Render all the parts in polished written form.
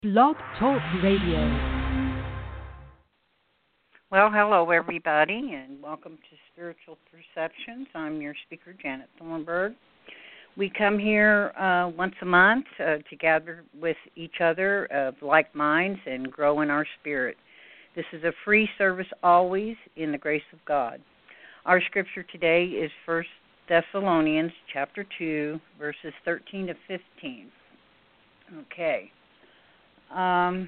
Blog Talk Radio. Well, hello, everybody, and welcome to Spiritual Perceptions. I'm your speaker, Janet Thornburg. We come here once a month to gather with each other of like minds and grow in our spirit. This is a free service always in the grace of God. Our scripture today is 1 Thessalonians chapter 2, verses 13 to 15. Okay. 1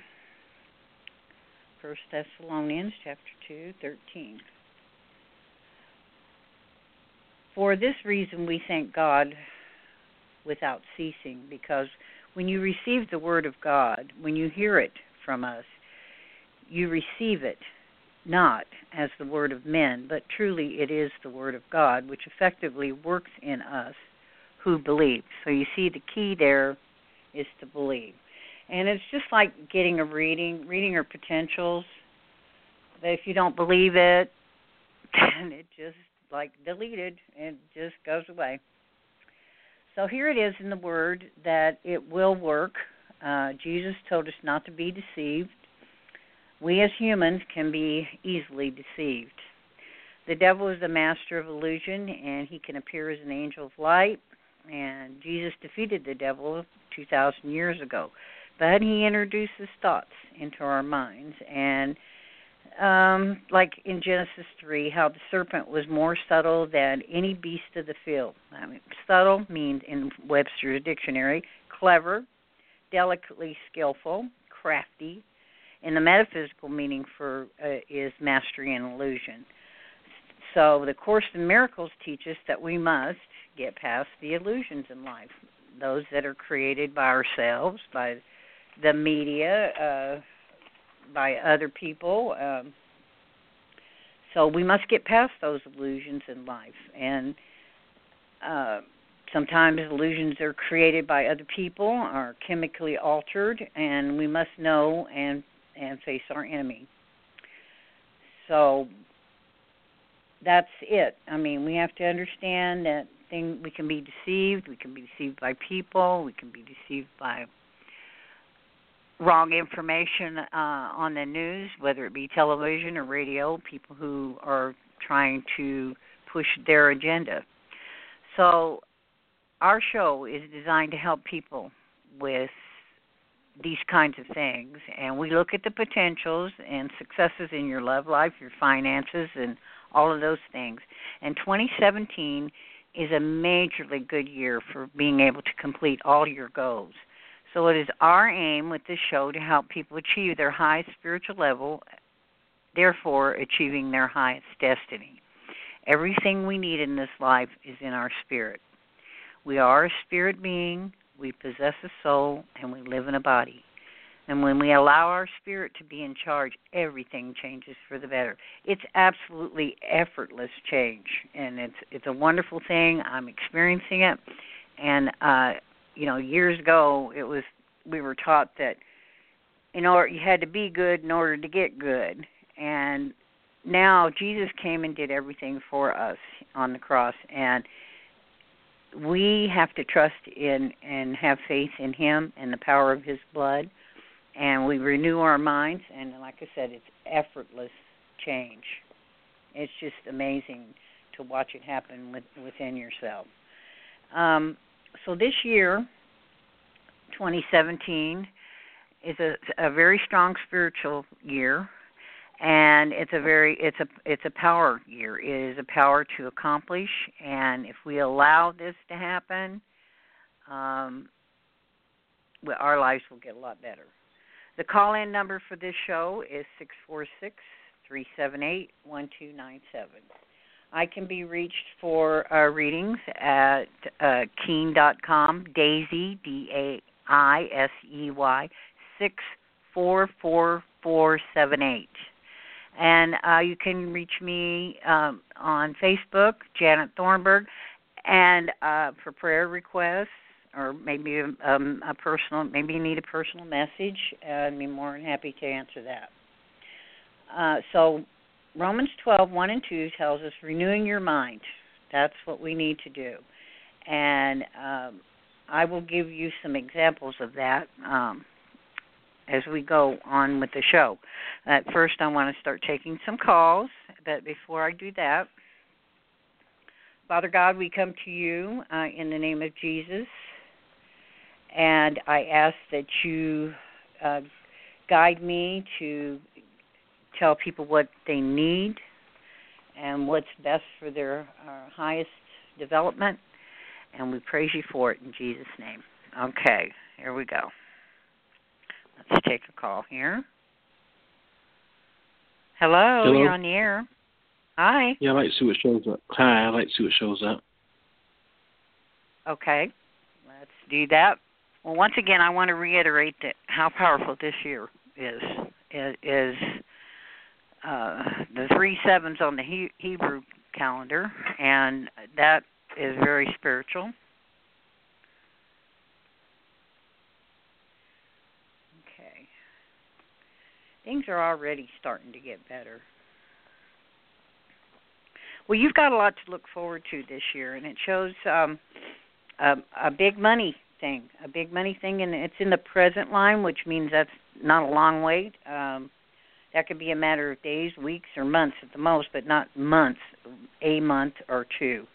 Thessalonians chapter 2, 13. For this reason we thank God without ceasing, because when you receive the word of God, when you hear it from us, you receive it not as the word of men, but truly it is the word of God, which effectively works in us who believe. So you see, the key there is to believe. And it's just like getting a reading your potentials. But if you don't believe it, then it just like deleted and just goes away. So here it is in the Word that it will work. Jesus told us not to be deceived. We as humans can be easily deceived. The devil is the master of illusion, and he can appear as an angel of light. And Jesus defeated the devil 2,000 years ago. But he introduces thoughts into our minds. And like in Genesis 3, how the serpent was more subtle than any beast of the field. I mean, subtle means, in Webster's dictionary, clever, delicately skillful, crafty. And the metaphysical meaning for is mastery and illusion. So the Course in Miracles teaches that we must get past the illusions in life, those that are created by ourselves, by the media, by other people. So we must get past those illusions in life. And sometimes illusions are created by other people, are chemically altered, and we must know and face our enemy. So that's it. I mean, we have to understand that we can be deceived. We can be deceived by people. We can be deceived by wrong information on the news, whether it be television or radio, people who are trying to push their agenda. So our show is designed to help people with these kinds of things, and we look at the potentials and successes in your love life, your finances, and all of those things. And 2017 is a majorly good year for being able to complete all your goals. So it is our aim with this show to help people achieve their highest spiritual level, therefore achieving their highest destiny. Everything we need in this life is in our spirit. We are a spirit being, we possess a soul, and we live in a body. And when we allow our spirit to be in charge, everything changes for the better. It's absolutely effortless change, and it's a wonderful thing. I'm experiencing it, and years ago, we were taught that you had to be good in order to get good. And now Jesus came and did everything for us on the cross. And we have to trust in and have faith in him and the power of his blood. And we renew our minds. And like I said, it's effortless change. It's just amazing to watch it happen within yourself. So this year, 2017, is a very strong spiritual year, and it's a power year. It is a power to accomplish, and if we allow this to happen, our lives will get a lot better. The call-in number for this show is 646-378-1297. I can be reached for readings at Keen.com, Daisy, DAISEY, 644478. And you can reach me on Facebook, Janet Thornburg, and for prayer requests, or maybe maybe you need a personal message. I'd be more than happy to answer that. So Romans 12:1 and 2 tells us renewing your mind. That's what we need to do. And I will give you some examples of that. as we go on with the show. At first, I want to start taking some calls, but before I do that, Father God, we come to you in the name of Jesus, and I ask that you guide me to tell people what they need and what's best for their highest development, and we praise you for it in Jesus' name. Okay, here we go. Let's take a call here. Hello, you're on the air. Hi. Yeah, I'd like to see what shows up. Hi, I'd like to see what shows up. Okay, let's do that. Well, once again, I want to reiterate that how powerful this year is. The 3 sevens on the Hebrew calendar, and that is very spiritual. Okay. Things are already starting to get better. Well, you've got a lot to look forward to this year, and it shows a big money thing, and it's in the present line, which means that's not a long wait. That could be a matter of days, weeks, or months at the most, but not months, a month or two,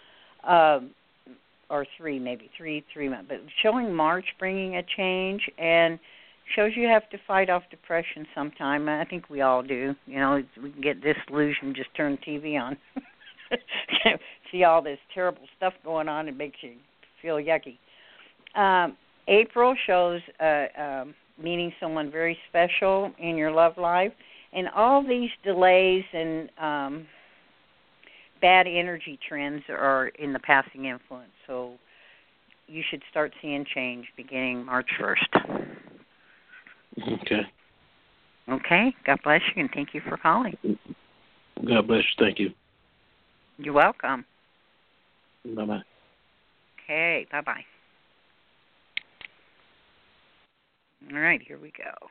or three, maybe three months. But showing March bringing a change, and shows you have to fight off depression sometime. I think we all do. You know, we can get disillusioned, just turn the TV on. See all this terrible stuff going on, it makes you feel yucky. April shows meeting someone very special in your love life, and all these delays and bad energy trends are in the passing influence. So you should start seeing change beginning March 1st. Okay. Okay. God bless you, and thank you for calling. God bless you. Thank you. You're welcome. Bye-bye. Okay. Bye-bye. All right. Here we go.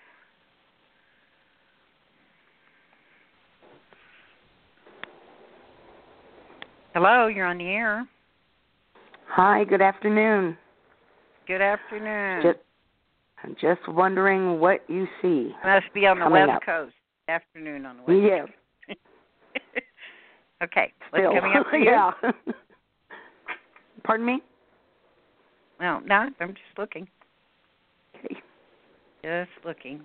Hello. You're on the air. Hi. Good afternoon. Good afternoon. I'm just wondering what you see. Must be on the West Coast. Afternoon on the West Coast. Yes. Okay. What's Still. coming up for you? Yeah. Pardon me? No, I'm just looking. Okay. Just looking.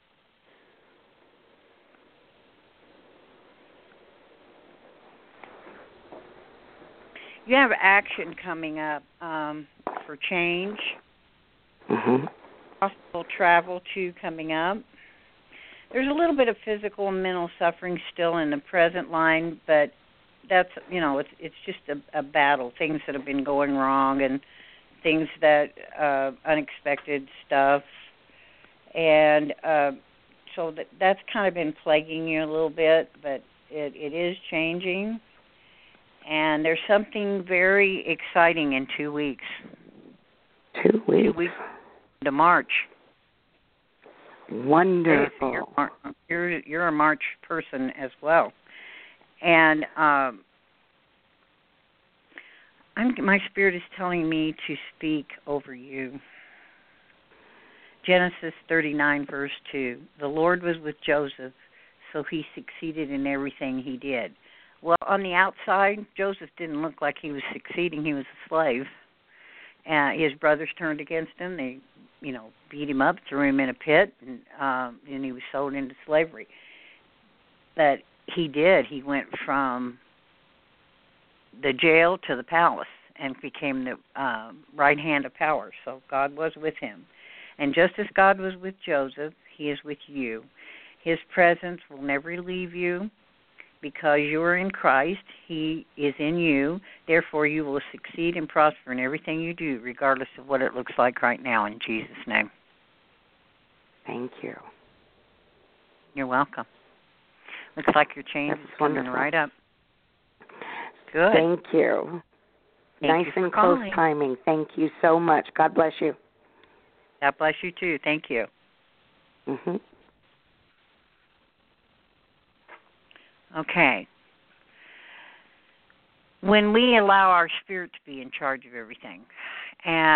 You have action coming up for change. Mm-hmm. Possible travel, too, coming up. There's a little bit of physical and mental suffering still in the present line, but that's, it's just a battle, things that have been going wrong and things that, unexpected stuff. And so that's kind of been plaguing you a little bit, but it is changing. And there's something very exciting in 2 weeks. 2 weeks? 2 weeks to March. Wonderful. Okay, so you're a March person as well. And my spirit is telling me to speak over you. Genesis 39, verse 2. The Lord was with Joseph, so he succeeded in everything he did. Well, on the outside, Joseph didn't look like he was succeeding. He was a slave. His brothers turned against him. They, beat him up, threw him in a pit, and he was sold into slavery. But he did. He went from the jail to the palace and became the right hand of power. So God was with him. And just as God was with Joseph, he is with you. His presence will never leave you because you are in Christ. He is in you. Therefore, you will succeed and prosper in everything you do, regardless of what it looks like right now, in Jesus' name. Thank you. You're welcome. Looks like your change is coming right up. Good. Thank you. Nice and close timing. Thank you so much. God bless you. God bless you, too. Thank you. Mm-hmm. Okay. When we allow our spirit to be in charge of everything, and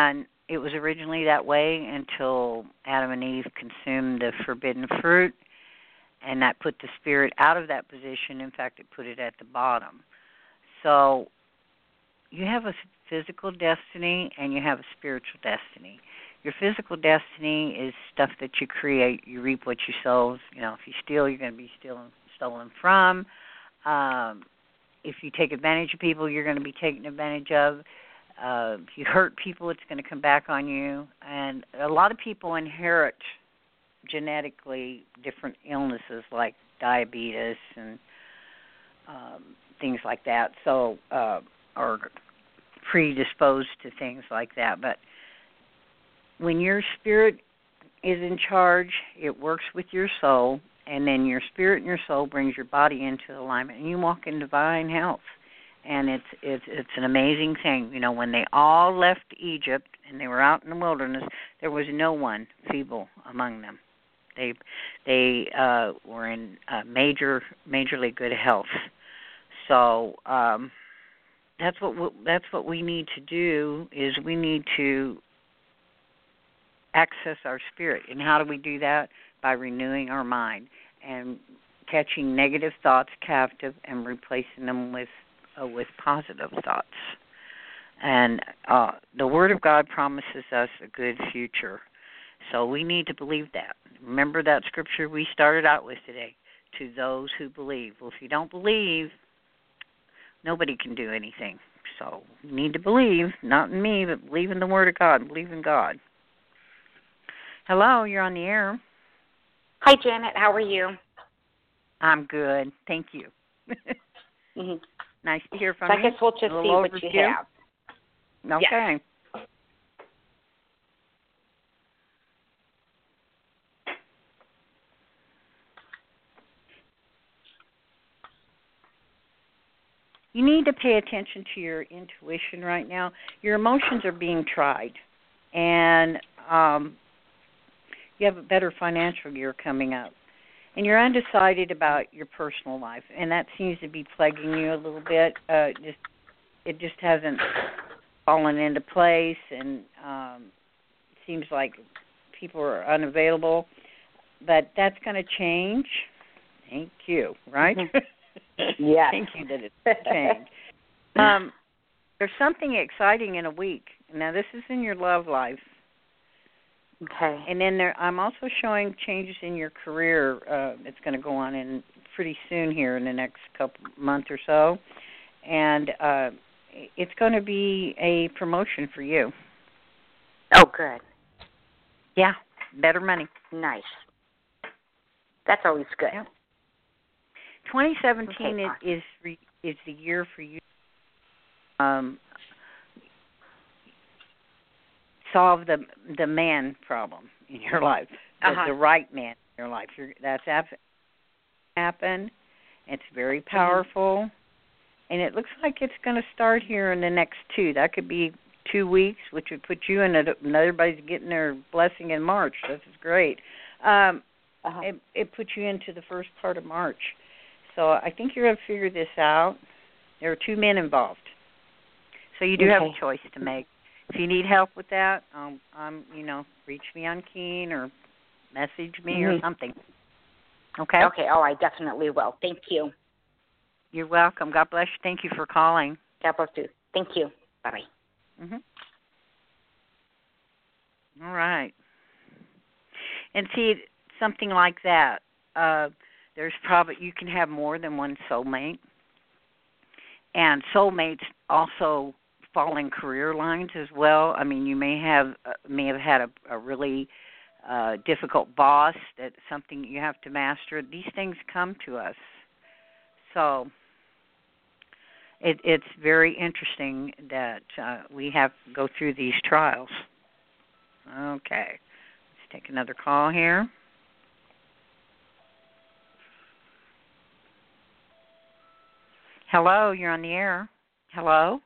it was originally that way until Adam and Eve consumed the forbidden fruit, and that put the spirit out of that position. In fact, it put it at the bottom. So you have a physical destiny and you have a spiritual destiny. Your physical destiny is stuff that you create. You reap what you sow. You know, if you steal, you're going to be stolen from. If you take advantage of people, you're going to be taken advantage of. If you hurt people, it's going to come back on you. And a lot of people inherit genetically different illnesses like diabetes and things like that, so or predisposed to things like that. But when your spirit is in charge, it works with your soul, and then your spirit and your soul brings your body into alignment, and you walk in divine health. And it's an amazing thing. You know, when they all left Egypt and they were out in the wilderness, there was no one feeble among them. They were in majorly good health. So that's what we need to do, is we need to access our spirit. And how do we do that? By renewing our mind and catching negative thoughts captive and replacing them with positive thoughts. And the Word of God promises us a good future. So we need to believe that. Remember that scripture we started out with today, to those who believe. Well, if you don't believe, nobody can do anything. So you need to believe, not in me, but believe in the Word of God. Believe in God. Hello, you're on the air. Hi, Janet. How are you? I'm good. Thank you. Mm-hmm. Nice to hear from so you. I guess we'll just see what you have. Okay. Yes. You need to pay attention to your intuition right now. Your emotions are being tried, and you have a better financial year coming up. And you're undecided about your personal life, and that seems to be plaguing you a little bit. It just hasn't fallen into place, and it seems like people are unavailable. But that's going to change. Thank you, right? Yes. Thank you that it's changed. There's something exciting in a week. Now, this is in your love life. Okay. And then I'm also showing changes in your career. It's going to go on in pretty soon here in the next month or so. And it's going to be a promotion for you. Oh, good. Yeah, better money. Nice. That's always good. Yeah. 2017 okay, is the year for you. Solve the man problem in your life, the right man in your life. That's happen. It's very powerful, and it looks like it's going to start here in the next 2. That could be 2 weeks, which would put you in everybody's getting their blessing in March. This is great. It puts you into the first part of March. So I think you're going to figure this out. There are 2 men involved, so you do have a choice to make. If you need help with that, reach me on Keen or message me or something. Okay? Okay. Oh, I definitely will. Thank you. You're welcome. God bless you. Thank you for calling. God bless you. Thank you. Bye-bye. Mm-hmm. All right. And see, something like that, there's probably, you can have more than one soulmate. And soulmates also fall in career lines as well. I mean, you may have had a really difficult boss, that's something you have to master. These things come to us. So it's very interesting that we have to go through these trials. Okay. Let's take another call here. Hello, you're on the air. Hello?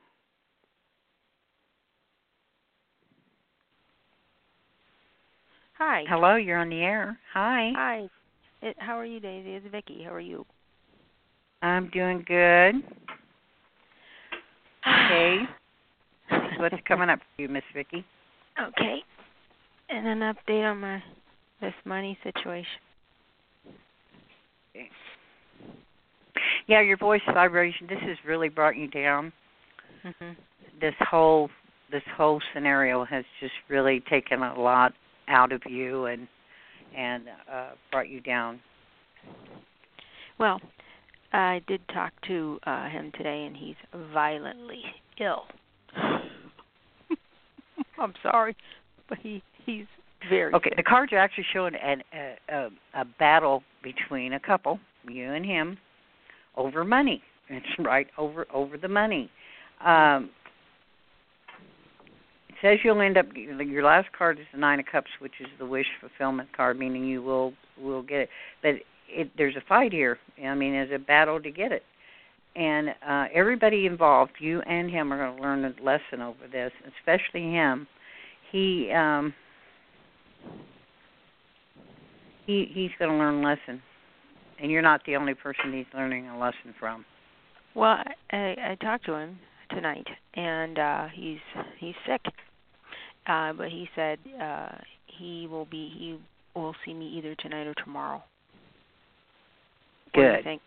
Hi. Hello, you're on the air. Hi. Hi. How are you, Daisy? It's Vicki. How are you? I'm doing good. Okay. What's coming up for you, Miss Vicki? Okay. And an update on this money situation. Yeah, your voice vibration. This has really brought you down. Mhm. This whole scenario has just really taken a lot out of you and brought you down. Well, I did talk to him today, and he's violently ill. I'm sorry, but he's very okay. sick. The cards are actually showing a battle between a couple, you and him, over money. It's right over the money. It says you'll end up. Your last card is the Nine of Cups, which is the wish fulfillment card, meaning you will get it. But there's a fight here. I mean, there's a battle to get it, and everybody involved, you and him, are going to learn a lesson over this, especially him. He's going to learn a lesson, and you're not the only person he's learning a lesson from. Well, I talked to him tonight, and he's sick. But he said he will see me either tonight or tomorrow. Good. What do you think?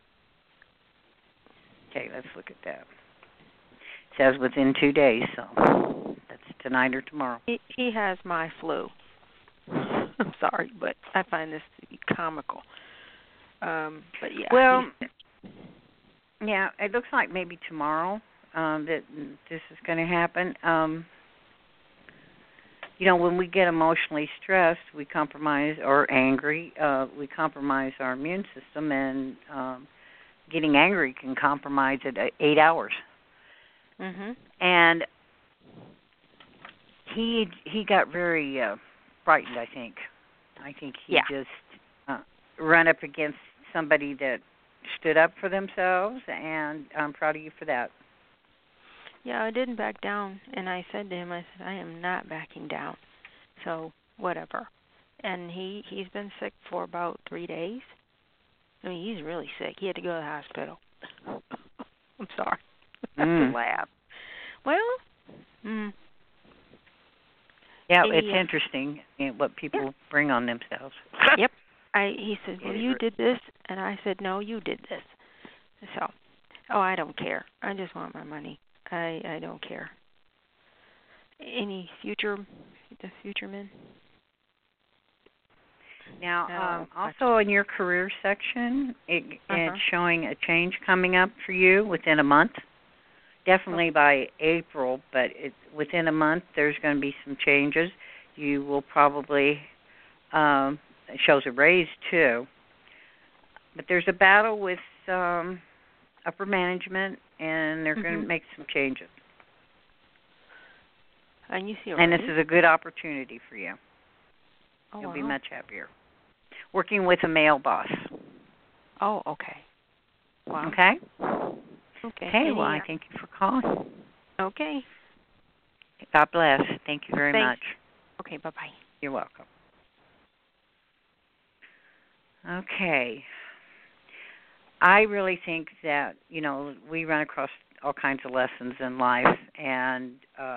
Okay, let's look at that. It says within 2 days, so that's tonight or tomorrow. He has my flu. I'm sorry, but I find this to be comical. But yeah. Well, yeah, it looks like maybe tomorrow that this is going to happen. When we get emotionally stressed, we compromise, or angry, we compromise our immune system, and getting angry can compromise it 8 hours. Mhm. And he got very frightened, I think. I think he just ran up against somebody that stood up for themselves, and I'm proud of you for that. Yeah, I didn't back down, and I said to him, I am not backing down, so whatever. And he's been sick for about 3 days. I mean, he's really sick. He had to go to the hospital. I'm sorry. I have to laugh. Well, yeah, it's interesting what people bring on themselves. Yep. He said, well, you did this, and I said, no, you did this. So, I don't care. I just want my money. I don't care. Any future men? Now, also in your career section, it's showing a change coming up for you within a month. Definitely by April, but within a month there's going to be some changes. You will probably, it shows a raise too. But there's a battle with upper management, and they're going to make some changes. And you see, and this is a good opportunity for you. You'll be wow. much happier. Working with a male boss. Oh, okay. Wow. Okay? Okay. Okay, well, I thank you for calling. Okay. God bless. Thank you very much. Okay, bye-bye. You're welcome. Okay. I really think that, we run across all kinds of lessons in life, and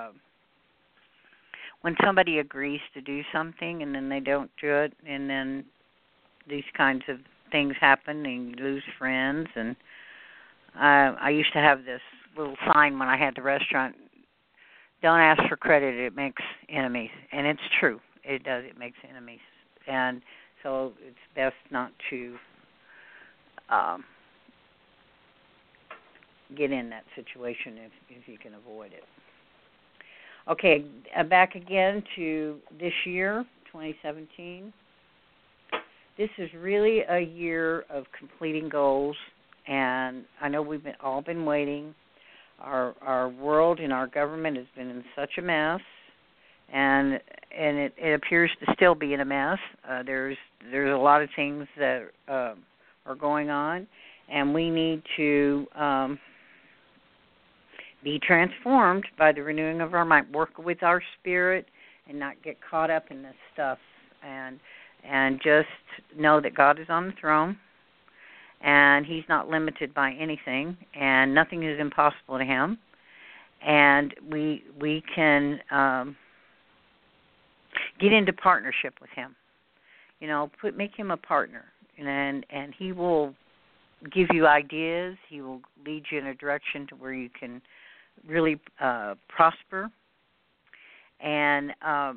when somebody agrees to do something and then they don't do it, and then these kinds of things happen and you lose friends. And I used to have this little sign when I had the restaurant, don't ask for credit, it makes enemies. And it's true. It does. It makes enemies. And so it's best not to get in that situation if you can avoid it. Okay, back again to this year, 2017. This is really a year of completing goals, and I know we've all been waiting. Our world and our government has been in such a mess, and it appears to still be in a mess. There's a lot of things that are going on, and we need to be transformed by the renewing of our mind, work with our spirit, and not get caught up in this stuff, and just know that God is on the throne, and He's not limited by anything, and nothing is impossible to Him, and we can Get into partnership with him. Make him a partner, and he will give you ideas. He will lead you in a direction to where you can really prosper. And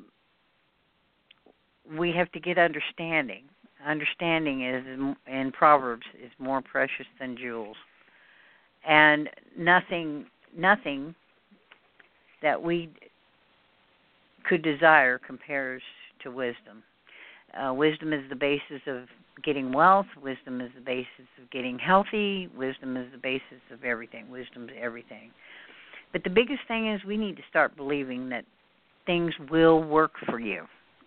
we have to get understanding. Understanding is, in Proverbs, is more precious than jewels. And nothing that we could desire compares to wisdom. Wisdom is the basis of getting wealth. Wisdom is the basis of getting healthy. Wisdom is the basis of everything. Wisdom is everything. But the biggest thing is we need to start believing that things will work for you.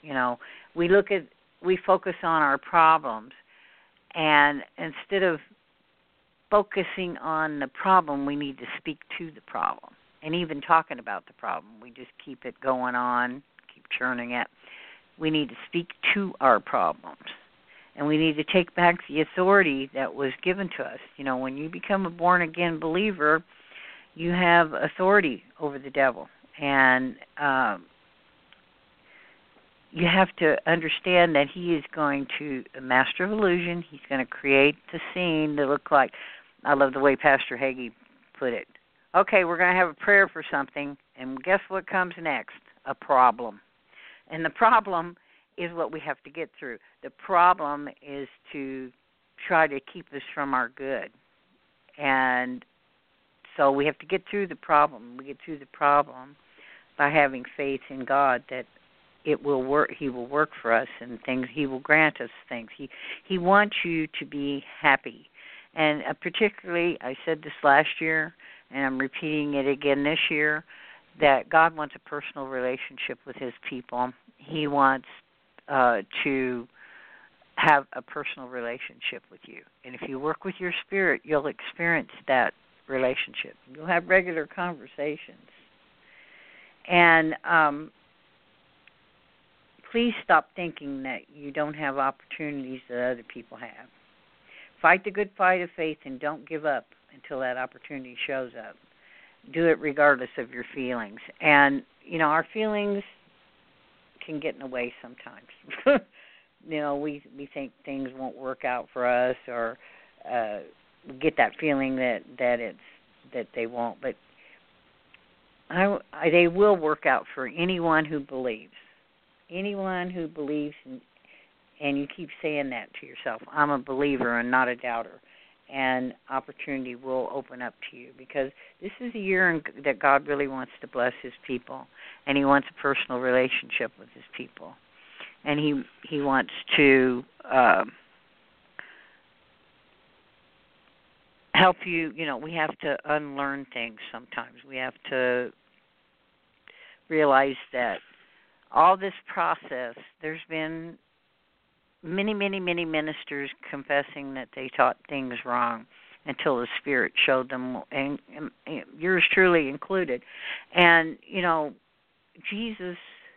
We focus on our problems, and instead of focusing on the problem, we need to speak to the problem. And even talking about the problem, we just keep it going on, keep churning it. We need to speak to our problems. And we need to take back the authority that was given to us. When you become a born-again believer, you have authority over the devil. And you have to understand that he is going to, a master of illusion, he's going to create the scene to look like, I love the way Pastor Hagee put it. Okay, we're going to have a prayer for something, and guess what comes next? A problem. And the problem is what we have to get through. The problem is to try to keep us from our good. And so we have to get through the problem. We get through the problem by having faith in God that it will work. He will work for us, and things. He will grant us things. He wants you to be happy. And particularly, I said this last year, and I'm repeating it again this year, that God wants a personal relationship with his people. He wants to have a personal relationship with you. And if you work with your spirit, you'll experience that relationship. You'll have regular conversations. And please stop thinking that you don't have opportunities that other people have. Fight the good fight of faith and don't give up until that opportunity shows up. Do it regardless of your feelings. And, our feelings can get in the way sometimes. We think things won't work out for us, or we get that feeling that they won't. But they will work out for anyone who believes. Anyone who believes, and you keep saying that to yourself, I'm a believer and not a doubter. And opportunity will open up to you, because this is a year that God really wants to bless his people, and he wants a personal relationship with his people. And he wants to help you. We have to unlearn things sometimes. We have to realize that all this process, there's been many, many, many ministers confessing that they taught things wrong until the Spirit showed them, and yours truly included. And, Jesus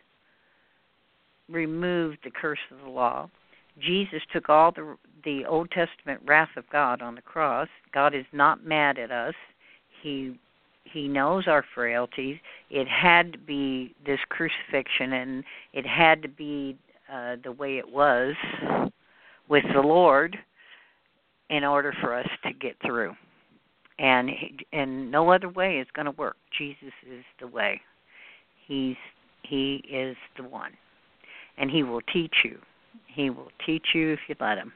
removed the curse of the law. Jesus took all the Old Testament wrath of God on the cross. God is not mad at us. He knows our frailties. It had to be this crucifixion, and it had to be the way it was with the Lord in order for us to get through. And no other way is going to work. Jesus is the way. He is the one. And he will teach you. He will teach you if you let him.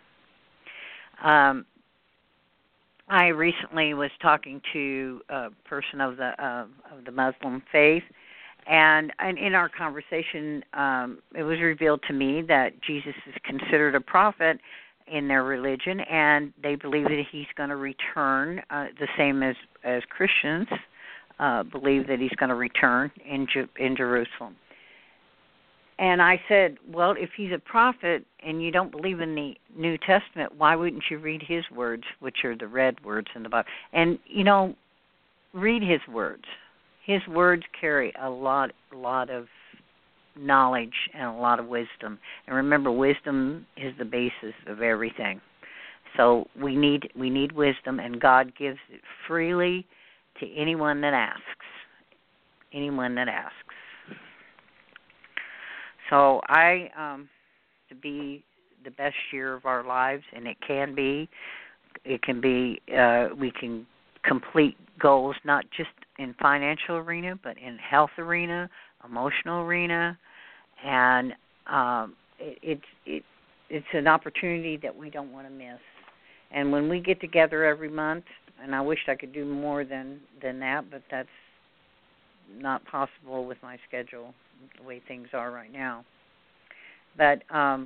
I recently was talking to a person of the Muslim faith, and in our conversation, it was revealed to me that Jesus is considered a prophet in their religion, and they believe that he's going to return, the same as Christians believe that he's going to return in Jerusalem. And I said, well, if he's a prophet and you don't believe in the New Testament, why wouldn't you read his words, which are the red words in the Bible? And, read his words. His words carry a lot of knowledge and a lot of wisdom. And remember, wisdom is the basis of everything. So we need wisdom, and God gives it freely to anyone that asks. Anyone that asks. So to be the best year of our lives, and it can be. It can be, we can complete goals not just in financial arena, but in health arena, emotional arena, and it's an opportunity that we don't want to miss. And when we get together every month, and I wish I could do more than that, but that's not possible with my schedule, the way things are right now. But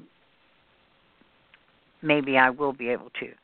maybe I will be able to.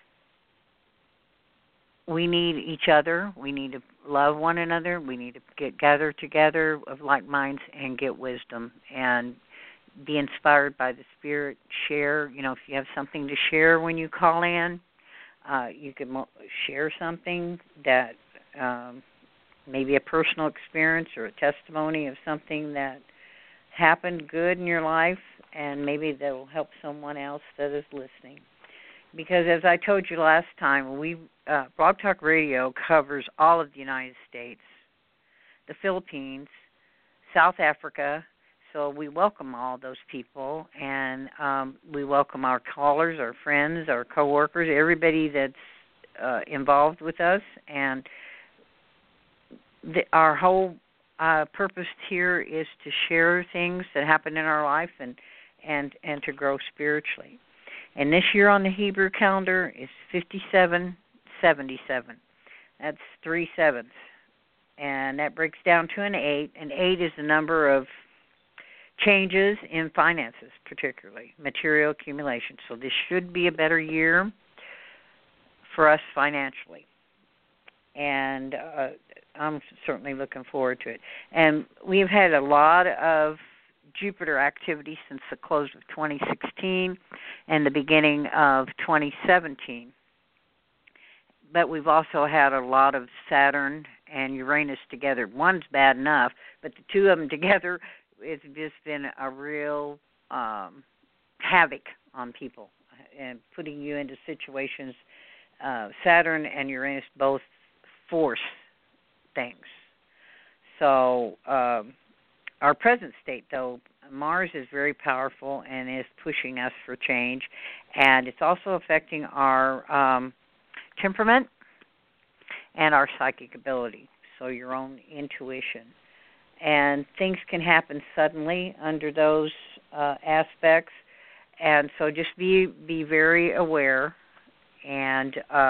We need each other. We need to love one another. We need to gather together of like minds and get wisdom and be inspired by the Spirit. Share, if you have something to share when you call in, you can share something that maybe a personal experience or a testimony of something that happened good in your life, and maybe that will help someone else that is listening. Because as I told you last time, Blog Talk Radio covers all of the United States, the Philippines, South Africa. So we welcome all those people, and we welcome our callers, our friends, our coworkers, everybody that's involved with us. And our whole purpose here is to share things that happen in our life and to grow spiritually. And this year on the Hebrew calendar is 5777. That's 3 7s. And that breaks down to an 8. And 8 is the number of changes in finances, particularly material accumulation. So this should be a better year for us financially. And I'm certainly looking forward to it. And we've had a lot of Jupiter activity since the close of 2016 and the beginning of 2017. But we've also had a lot of Saturn and Uranus together. One's bad enough, but the two of them together, it's just been a real havoc on people and putting you into situations. Saturn and Uranus both force things. So our present state, though, Mars is very powerful and is pushing us for change, and it's also affecting our temperament and our psychic ability, so your own intuition. And things can happen suddenly under those aspects, and so just be very aware. And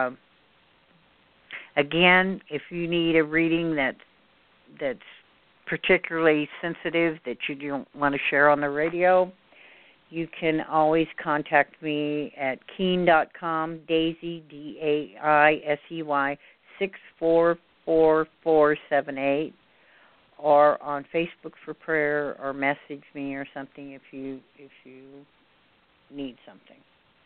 again, if you need a reading that's particularly sensitive that you don't want to share on the radio, you can always contact me at Keen.com, Daisy, DAISEY, 644478, or on Facebook for prayer, or message me or something if you need something.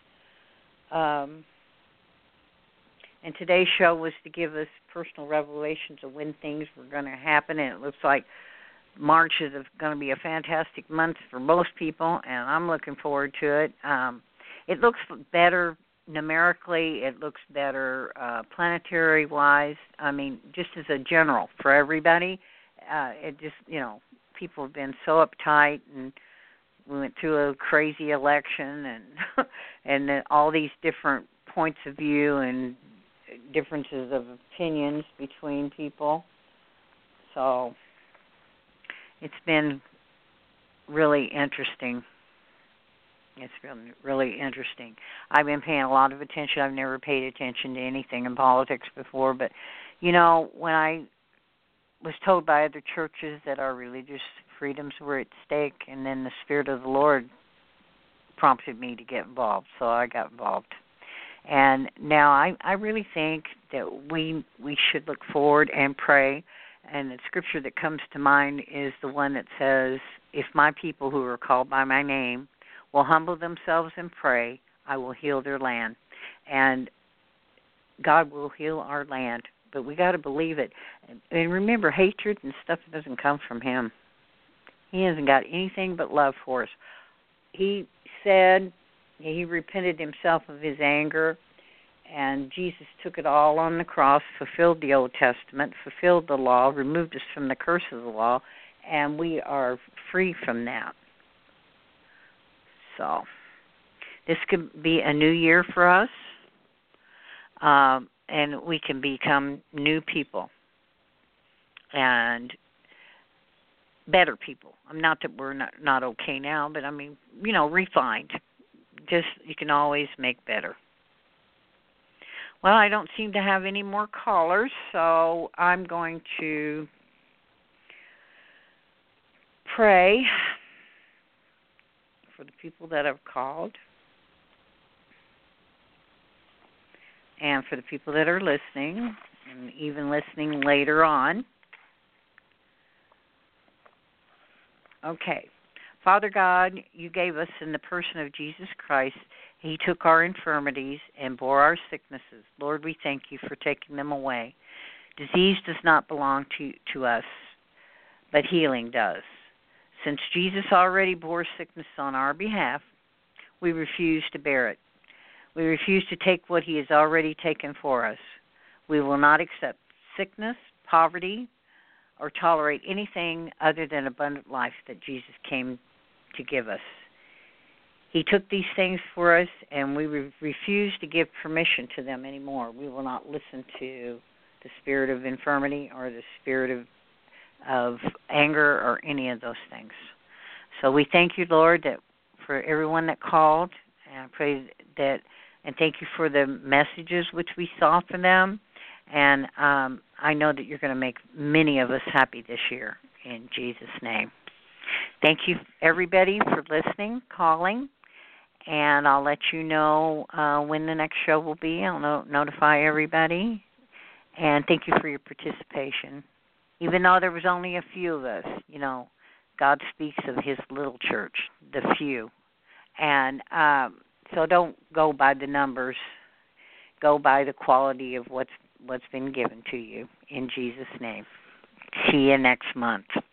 And today's show was to give us personal revelations of when things were going to happen, and it looks like March is going to be a fantastic month for most people, and I'm looking forward to it. It looks better numerically. It looks better planetary-wise. I mean, just as a general for everybody. It just, people have been so uptight, and we went through a crazy election, and then all these different points of view and differences of opinions between people. So it's been really interesting. It's been really interesting. I've been paying a lot of attention. I've never paid attention to anything in politics before, but, when I was told by other churches that our religious freedoms were at stake, and then the Spirit of the Lord prompted me to get involved, so I got involved. And now I really think that we should look forward and pray. And the scripture that comes to mind is the one that says, if my people who are called by my name will humble themselves and pray, I will heal their land. And God will heal our land. But we got to believe it. And remember, hatred and stuff doesn't come from him. He hasn't got anything but love for us. He said he repented himself of his anger, and Jesus took it all on the cross, fulfilled the Old Testament, fulfilled the law, removed us from the curse of the law, and we are free from that. So this could be a new year for us, and we can become new people and better people. Not that we're not okay now, but I mean, refined. Just you can always make better. Well, I don't seem to have any more callers, so I'm going to pray for the people that have called and for the people that are listening and even listening later on. Okay. Father God, you gave us in the person of Jesus Christ. He took our infirmities and bore our sicknesses. Lord, we thank you for taking them away. Disease does not belong to us, but healing does. Since Jesus already bore sickness on our behalf, we refuse to bear it. We refuse to take what he has already taken for us. We will not accept sickness, poverty, or tolerate anything other than abundant life that Jesus came to give us. He took these things for us, and we refuse to give permission to them anymore. We will not listen to the spirit of infirmity or the spirit of anger or any of those things. So we thank you, Lord, that for everyone that called, and I pray that, and thank you for the messages which we saw from them. And I know that you're going to make many of us happy this year, in Jesus' name. Thank you, everybody, for listening, calling, and I'll let you know when the next show will be. I'll notify everybody, and thank you for your participation. Even though there was only a few of us, God speaks of his little church, the few. And so don't go by the numbers. Go by the quality of what's been given to you, in Jesus' name. See you next month.